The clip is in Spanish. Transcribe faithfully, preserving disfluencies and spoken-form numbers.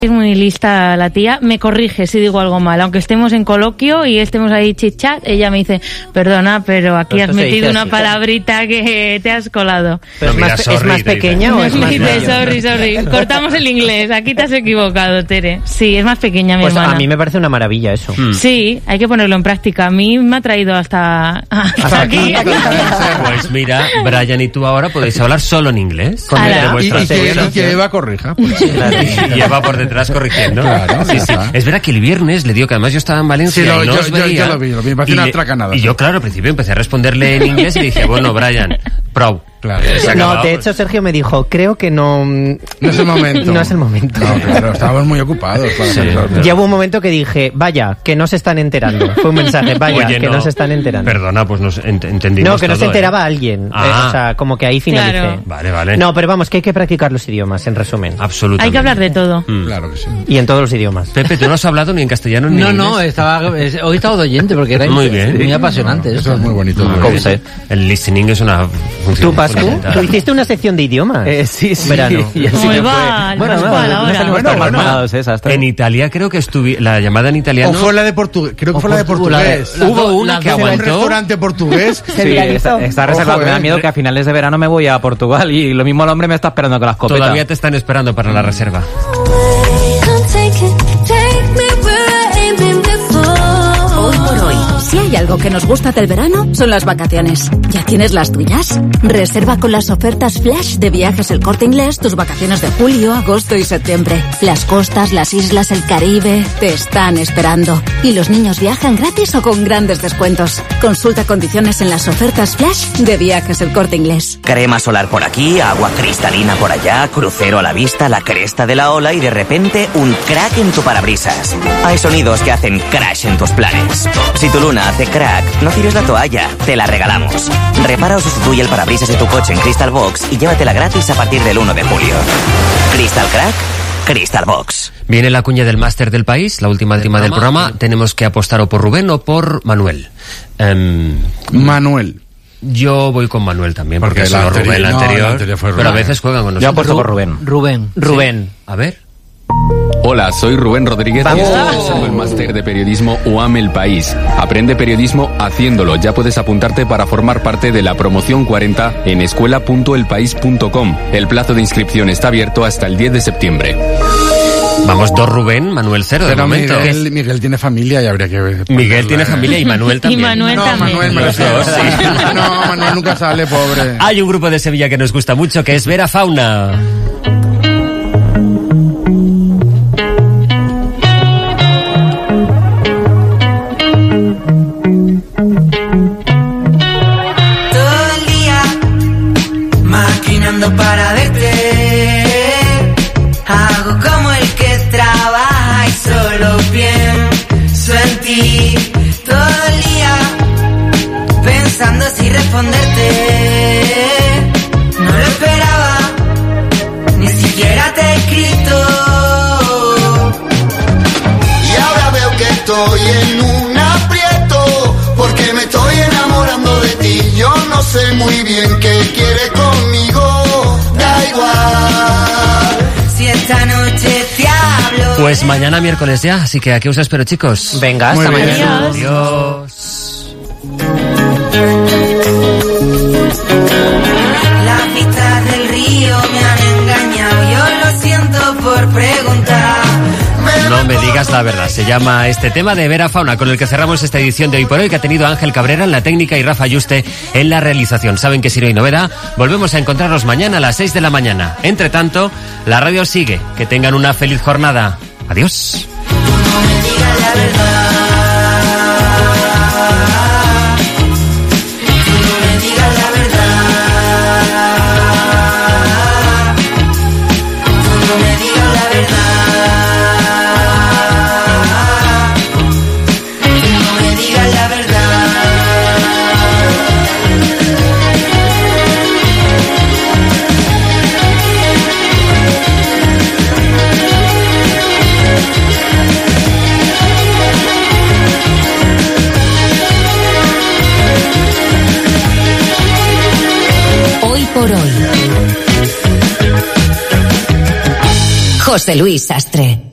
Es muy lista la tía, me corrige si digo algo mal, aunque estemos en coloquio y estemos ahí chit chat, ella me dice, perdona, pero aquí pero has metido una así, palabrita que te has colado. ¿Pero no, es, mira, más, sorry, ¿es más pequeña o es más dice, sorry, sorry, cortamos el inglés, aquí te has equivocado, Tere. Sí, es más pequeña mi pues hermana. A mí me parece una maravilla eso. Hmm. Sí, hay que ponerlo en práctica. A mí me ha traído hasta, hasta, hasta aquí. aquí. Pues mira, Brian y tú ahora podéis hablar solo en inglés. Con y, y, que, y que Eva corrija. Pues. Claro, y Eva por detrás corrigiendo. Claro, sí, sí. Es verdad que el viernes le dio que además yo estaba en Valencia sí, lo, y no yo, os yo, veía. Yo lo vi, lo vi, me pareció una tracanada. Y yo, claro, al principio empecé a responderle en inglés y le dije, bueno, Brian, prou. Claro. No, de hecho Sergio me dijo, creo que no... No es el momento. No es el momento. No, claro, estábamos muy ocupados. Para sí, claro. Ya hubo un momento que dije, vaya, que no se están enterando. Fue un mensaje, vaya, Oye, que no, no se están enterando. Perdona, pues nos ent entendimos No, que no todo, se enteraba ¿eh? alguien. Ah. Eh, o sea, como que ahí finalicé. Claro. Vale, vale. No, pero vamos, que hay que practicar los idiomas, en resumen. Absolutamente. Hay que hablar de todo. Mm. Claro que sí. Y en todos los idiomas. Pepe, ¿tú no has hablado ni en castellano ni no, en inglés? No, no, estaba, hoy he estado de oyente porque era muy, bien. muy apasionante. No, eso es muy bonito. Muy bien. El listening es una función ¿Tú, Pascu? ¿Tú hiciste una sección de idiomas? Eh, sí, sí. Verano. Y así Muy me mal, bueno, Pascual, no, ahora. no salimos Bueno, tan bueno. mal pagados, ¿eh? Hasta En Italia creo que estuve la llamada en italiano. O fue la de portugués. Creo que fue la de portugués. La, Hubo una que un aguantó. restaurante portugués. Sí, está, está reservado. Ojo, me da eh. miedo que a finales de verano me voy a Portugal y lo mismo el hombre me está esperando con las copetas. Todavía te están esperando para la reserva. Hoy por hoy, si hay algo que nos gusta del verano, son las vacaciones. ¿Ya tienes las tuyas? Reserva con las ofertas Flash de Viajes El Corte Inglés tus vacaciones de julio, agosto y septiembre. Las costas, las islas, el Caribe te están esperando. Y los niños viajan gratis o con grandes descuentos. Consulta condiciones en las ofertas Flash de Viajes El Corte Inglés. Crema solar por aquí, agua cristalina por allá, crucero a la vista, la cresta de la ola y de repente un crack en tu parabrisas. Hay sonidos que hacen crash en tus planes. Si tu luna hace crack, no tires la toalla, te la regalamos. Repara o sustituye el parabrisas de tu coche en Crystal Box y llévatela gratis a partir del uno de julio. Crystal Crack, Crystal Box. Viene la cuña del máster del país, la última última del programa. Tenemos que apostar o por Rubén o por Manuel. Um, Manuel. Yo voy con Manuel también, porque, porque la solo anterior, Rubén la no, anterior. la anterior fue pero a veces juegan con nosotros. Yo apuesto por Rubén. Rubén. Rubén. Sí. A ver. Hola, soy Rubén Rodríguez Vamos. y estoy cursando el máster de periodismo U A M El País. Aprende periodismo haciéndolo. Ya puedes apuntarte para formar parte de la promoción cuarenta en escuela punto el país punto com. El plazo de inscripción está abierto hasta el diez de septiembre. Vamos, dos Rubén, Manuel cero de Pero momento. Miguel, Miguel tiene familia y habría que ver. Miguel tiene familia y Manuel también. Y Manuel no, también. Manuel me lo sé. Los dos, sí. No, Manuel nunca sale, pobre. Hay un grupo de Sevilla que nos gusta mucho, que es Vera Fauna. Todo el día maquinando para verte. Hago como el que trabaja y solo pienso en ti. Todo el día pensando si responderte. No lo esperaba, ni siquiera te he escrito. Y ahora veo que estoy en un aprieto, porque me estoy enamorando de ti. Yo no sé muy bien qué quieres conmigo, da igual. Si esta noche te hablo. Pues mañana miércoles ya, así que aquí os espero, chicos. Venga, hasta Muy bien. mañana. Adiós. Las vistas del río me han engañado. Yo lo siento por preguntar. No me digas la verdad. Se llama este tema de Vera Fauna, con el que cerramos esta edición de Hoy por Hoy, que ha tenido Ángel Cabrera en la técnica y Rafa Yuste en la realización. Saben que si no hay novedad, volvemos a encontrarnos mañana a las seis de la mañana. Entre tanto, la radio sigue. Que tengan una feliz jornada. Adiós. No me digas la verdad. Tú no me digas la verdad. Tú no me digas la verdad. Tú no me digas la verdad. Hoy por hoy. José Luis Sastre.